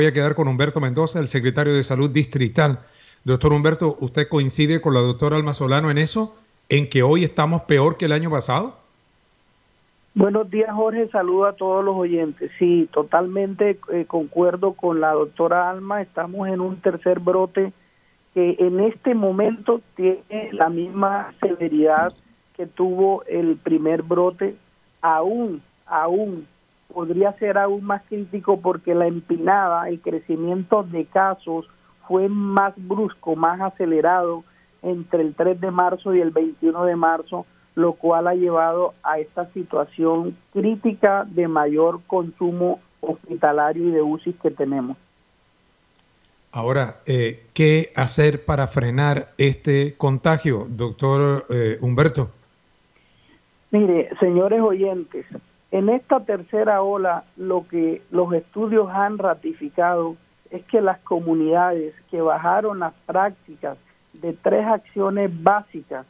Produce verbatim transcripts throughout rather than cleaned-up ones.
voy a quedar con Humberto Mendoza, el secretario de Salud Distrital. Doctor Humberto, ¿usted coincide con la doctora Alma Solano en eso? ¿En que hoy estamos peor que el año pasado? Buenos días, Jorge. Saludo a todos los oyentes. Sí, totalmente eh, concuerdo con la doctora Alma. Estamos en un tercer brote que en este momento tiene la misma severidad que tuvo el primer brote. Aún, aún, podría ser aún más crítico porque la empinada, el crecimiento de casos fue más brusco, más acelerado entre el tres de marzo y el veintiuno de marzo, lo cual ha llevado a esta situación crítica de mayor consumo hospitalario y de U C I que tenemos. Ahora, eh, ¿qué hacer para frenar este contagio, doctor eh, Humberto? Mire, señores oyentes, en esta tercera ola lo que los estudios han ratificado es que las comunidades que bajaron las prácticas de tres acciones básicas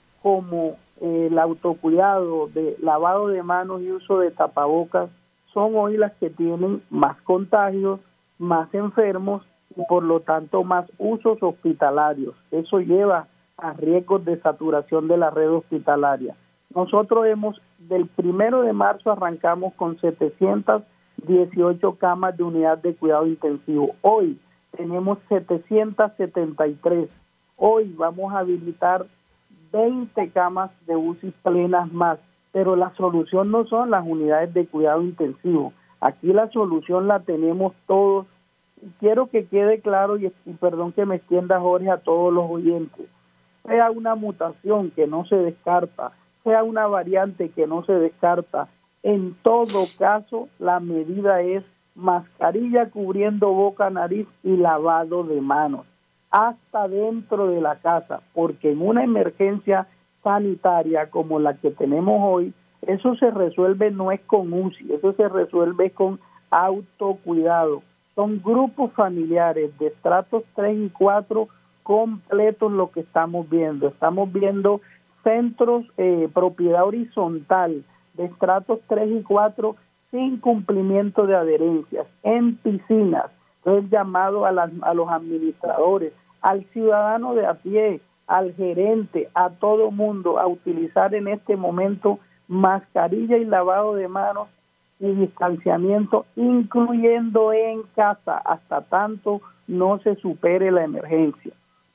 como eh, el autocuidado, de lavado de manos y uso de tapabocas, son hoy las que tienen más contagios, más enfermos y por lo tanto más usos hospitalarios. Eso lleva a riesgos de saturación de la red hospitalaria. Nosotros hemos, del primero de marzo arrancamos con setecientas dieciocho camas de unidad de cuidado intensivo. Hoy tenemos setecientas setenta y tres. Hoy vamos a habilitar veinte camas de U C I plenas más, pero la solución no son las unidades de cuidado intensivo. Aquí la solución la tenemos todos. Y quiero que quede claro, y, y perdón que me extienda, Jorge, a todos los oyentes, sea una mutación que no se descarta, sea una variante que no se descarta, en todo caso la medida es mascarilla cubriendo boca, nariz y lavado de manos, hasta dentro de la casa, porque en una emergencia sanitaria como la que tenemos hoy, eso se resuelve no es con U C I, eso se resuelve con autocuidado. Son grupos familiares de estratos tres y cuatro completos lo que estamos viendo. Estamos viendo centros, eh, propiedad horizontal de estratos tres y cuatro sin cumplimiento de adherencias, en piscinas. Entonces, llamado a, las, a los administradores, al ciudadano de a pie, al gerente, a todo mundo, a utilizar en este momento mascarilla y lavado de manos y distanciamiento, incluyendo en casa, hasta tanto no se supere la emergencia.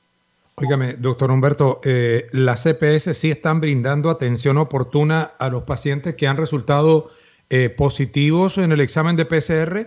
Óigame, doctor Humberto, eh, las C P S sí están brindando atención oportuna a los pacientes que han resultado eh, positivos en el examen de P C R.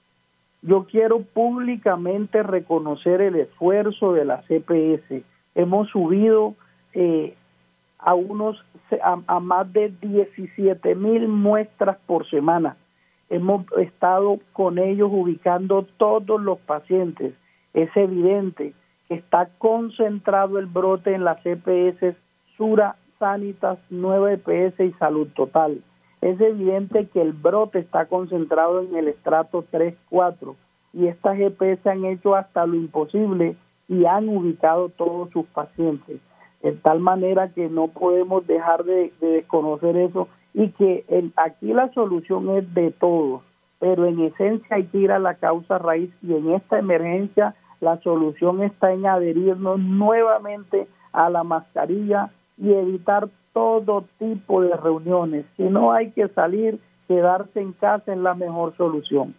Yo quiero públicamente reconocer el esfuerzo de la C P S. Hemos subido eh, a unos a, a más de diecisiete mil muestras por semana. Hemos estado con ellos ubicando todos los pacientes. Es evidente que está concentrado el brote en las C P S Sura, Sanitas, Nueva E P S y Salud Total. Es evidente que el brote está concentrado en el estrato tres cuatro y estas E P S han hecho hasta lo imposible y han ubicado todos sus pacientes. De tal manera que no podemos dejar de, de desconocer eso y que el, aquí la solución es de todos, pero en esencia hay que ir a la causa raíz y en esta emergencia la solución está en adherirnos nuevamente a la mascarilla y evitar todo tipo de reuniones. Si no hay que salir, quedarse en casa es la mejor solución.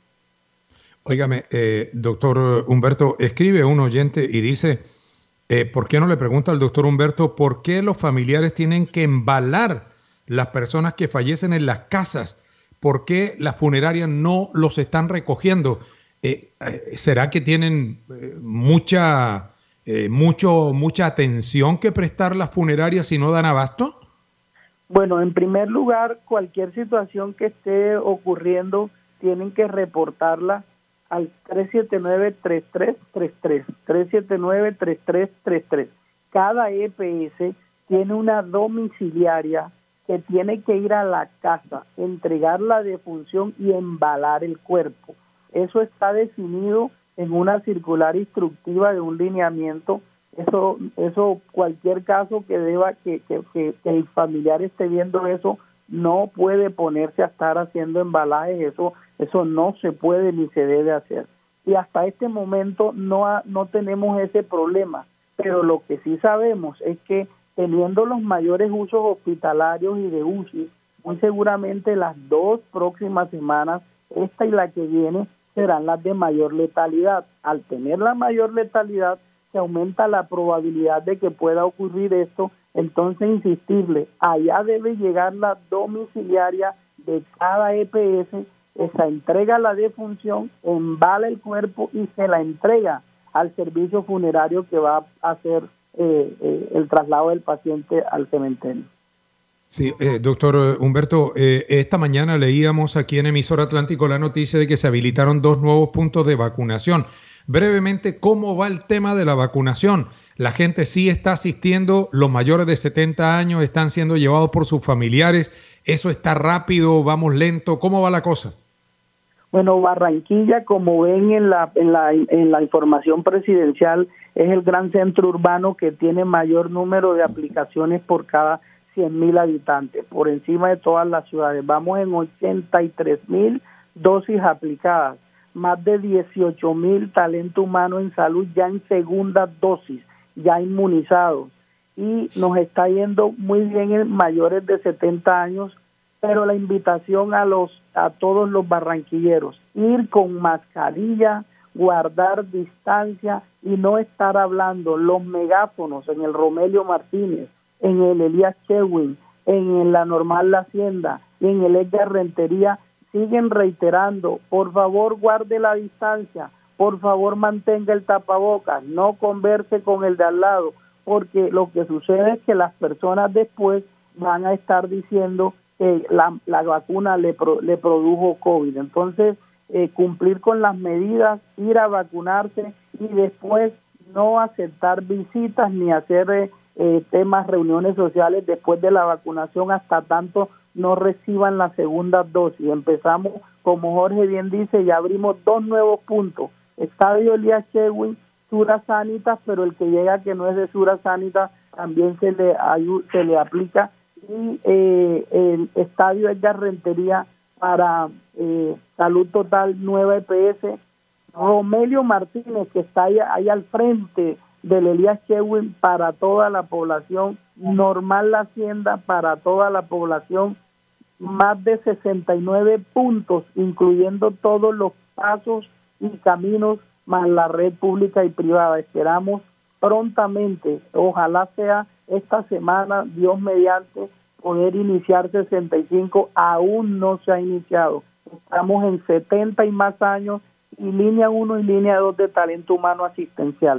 Óigame, eh, doctor Humberto, escribe un oyente y dice, eh, ¿por qué no le pregunta al doctor Humberto por qué los familiares tienen que embalar las personas que fallecen en las casas? ¿Por qué las funerarias no los están recogiendo? Eh, eh, ¿Será que tienen eh, mucha, eh, mucho, mucha atención que prestar las funerarias si no dan abasto? Bueno, en primer lugar, cualquier situación que esté ocurriendo tienen que reportarla al tres siete nueve, tres tres tres tres, tres siete nueve, tres tres tres tres. Cada E P S tiene una domiciliaria que tiene que ir a la casa, entregar la defunción y embalar el cuerpo. Eso está definido en una circular instructiva de un lineamiento. Eso, eso cualquier caso que deba que, que, que, que el familiar esté viendo eso, no puede ponerse a estar haciendo embalajes. Eso, eso no se puede ni se debe hacer. y hasta este momento no, ha, no tenemos ese problema. Pero lo que sí sabemos es que teniendo los mayores usos hospitalarios y de U C I, muy seguramente las dos próximas semanas, esta y la que viene, serán las de mayor letalidad. Al tener la mayor letalidad, se aumenta la probabilidad de que pueda ocurrir esto. Entonces, insistirle, allá debe llegar la domiciliaria de cada E P S, esa entrega la defunción, embala el cuerpo y se la entrega al servicio funerario que va a hacer eh, eh, el traslado del paciente al cementerio. Sí, eh, doctor Humberto, eh, esta mañana leíamos aquí en Emisora Atlántico la noticia de que se habilitaron dos nuevos puntos de vacunación. Brevemente, ¿cómo va el tema de la vacunación? ¿La gente sí está asistiendo? ¿Los mayores de setenta años están siendo llevados por sus familiares? ¿Eso está rápido? ¿Vamos lento? ¿Cómo va la cosa? Bueno, Barranquilla, como ven en la, en la, en la información presidencial, es el gran centro urbano que tiene mayor número de aplicaciones por cada cien mil habitantes, por encima de todas las ciudades. Vamos en ochenta y tres mil dosis aplicadas, más de dieciocho mil talento humano en salud ya en segunda dosis, ya inmunizados, y nos está yendo muy bien en mayores de setenta años, pero la invitación a los a todos los barranquilleros, ir con mascarilla, guardar distancia y no estar hablando. Los megáfonos en el Romelio Martínez, en el Elías Chewin, en la Normal La Hacienda y en el Edgar Rentería siguen reiterando: por favor guarde la distancia, por favor mantenga el tapabocas, no converse con el de al lado, porque lo que sucede es que las personas después van a estar diciendo que la, la vacuna le, pro, le produjo COVID. Entonces, eh, cumplir con las medidas, ir a vacunarse y después no aceptar visitas ni hacer eh, eh, temas, reuniones sociales después de la vacunación hasta tanto no reciban la segunda dosis. Empezamos, como Jorge bien dice, ya abrimos dos nuevos puntos: Estadio Elías Chewin, Sura Sanitas, pero el que llega que no es de Sura Sanitas también se le, se le aplica, y eh, el Estadio Edgar Rentería para eh, Salud Total, nueva E P S, Romelio Martínez, que está ahí, ahí al frente del Elías Chewin, para toda la población, Normal La Hacienda para toda la población, más de sesenta y nueve puntos, incluyendo todos los pasos y caminos, más la red pública y privada. Esperamos prontamente, ojalá sea esta semana, Dios mediante, poder iniciar sesenta y cinco, aún no se ha iniciado. Estamos en setenta y más años, y línea uno y línea dos de talento humano asistencial.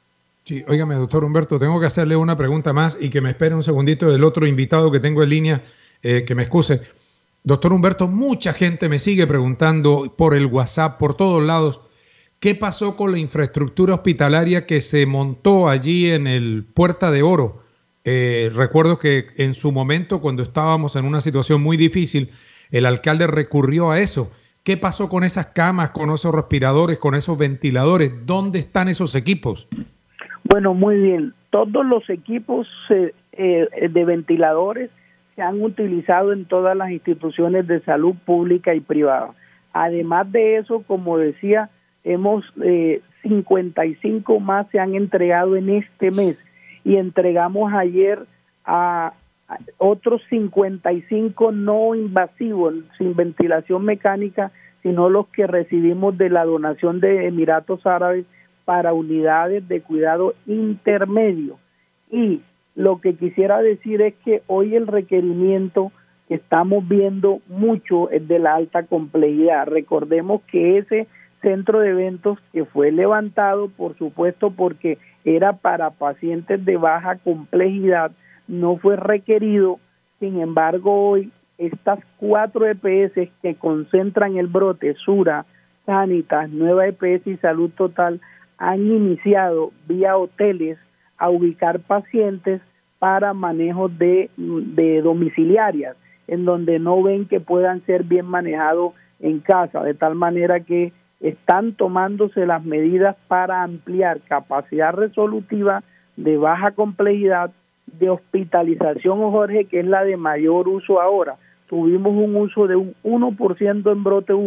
Sí, óigame, doctor Humberto, tengo que hacerle una pregunta más y que me espere un segundito del otro invitado que tengo en línea, eh, que me excuse. Doctor Humberto, mucha gente me sigue preguntando por el WhatsApp, por todos lados, ¿qué pasó con la infraestructura hospitalaria que se montó allí en el Puerta de Oro? Eh, recuerdo que en su momento, cuando estábamos en una situación muy difícil, el alcalde recurrió a eso. ¿Qué pasó con esas camas, con esos respiradores, con esos ventiladores? ¿Dónde están esos equipos? Bueno, muy bien. Todos los equipos eh, eh, de ventiladores se han utilizado en todas las instituciones de salud pública y privada. Además de eso, como decía, hemos eh, cincuenta y cinco más se han entregado en este mes, y entregamos ayer a, a otros cincuenta y cinco no invasivos, sin ventilación mecánica, sino los que recibimos de la donación de Emiratos Árabes para unidades de cuidado intermedio. Y lo que quisiera decir es que hoy el requerimiento que estamos viendo mucho es de la alta complejidad. Recordemos que ese centro de eventos que fue levantado, por supuesto, porque era para pacientes de baja complejidad, no fue requerido. Sin embargo, hoy estas cuatro E P S que concentran el brote, Sura, Sanitas, Nueva E P S y Salud Total, han iniciado vía hoteles a ubicar pacientes para manejos de, de domiciliarias, en donde no ven que puedan ser bien manejados en casa, de tal manera que están tomándose las medidas para ampliar capacidad resolutiva de baja complejidad, de hospitalización, Jorge, que es la de mayor uso ahora. Tuvimos un uso de un uno por ciento en brote uno,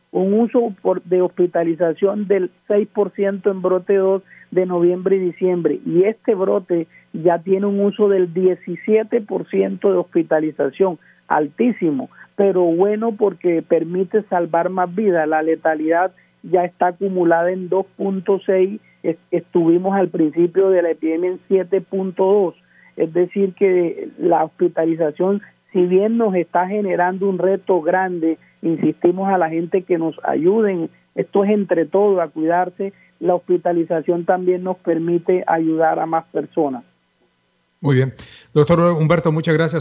un uso por, de hospitalización del seis por ciento en brote dos de noviembre y diciembre, y este brote ya tiene un uso del diecisiete por ciento de hospitalización, altísimo, pero bueno porque permite salvar más vidas. La letalidad ya está acumulada en dos punto seis, estuvimos al principio de la epidemia en siete punto dos, es decir que la hospitalización, si bien nos está generando un reto grande, insistimos a la gente que nos ayuden, esto es entre todos a cuidarse, la hospitalización también nos permite ayudar a más personas. Muy bien. Doctor Humberto, muchas gracias.